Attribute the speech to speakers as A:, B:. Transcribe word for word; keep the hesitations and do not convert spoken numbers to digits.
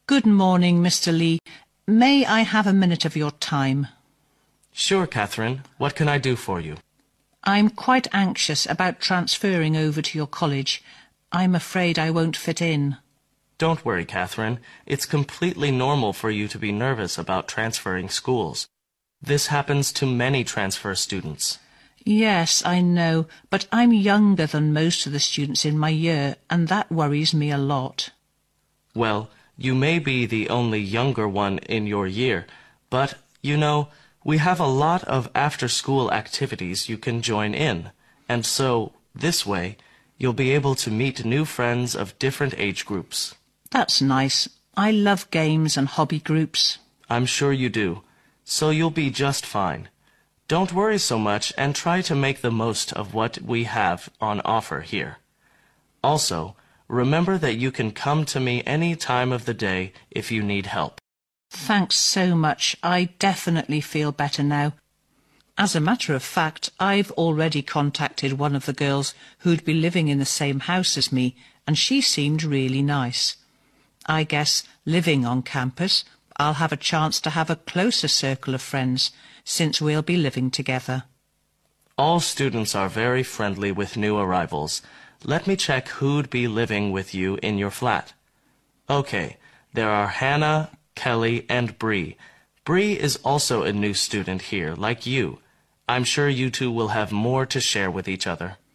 A: Good morning, Mister Lee. May I have a minute of your time?
B: Sure, Catherine. What can I do for you?
A: I'm quite anxious about transferring over to your college. I'm afraid I won't fit in.
B: Don't worry, Catherine. It's completely normal for you to be nervous about transferring schools. This happens to many transfer students.
A: Yes, I know, but I'm younger than most of the students in my year, and that worries me a lot.
B: Well, you may be the only younger one in your year, but, you know, we have a lot of after-school activities you can join in, and so, this way, you'll be able to meet new friends of different age groups.
A: That's nice. I love games and hobby groups.
B: I'm sure you do, so you'll be just fine. Don't worry so much and try to make the most of what we have on offer here. Also, remember that you can come to me any time of the day if you need help.
A: Thanks so much. I definitely feel better now. As a matter of fact, I've already contacted one of the girls who'd be living in the same house as me, and she seemed really nice. I guess, living on campus, I'll have a chance to have a closer circle of friends, since we'll be living together.
B: All students are very friendly with new arrivals. Let me check who'd be living with you in your flat. Okay, there are Hannah, Kelly, and Bree. Bree is also a new student here, like you. I'm sure you two will have more to share with each other.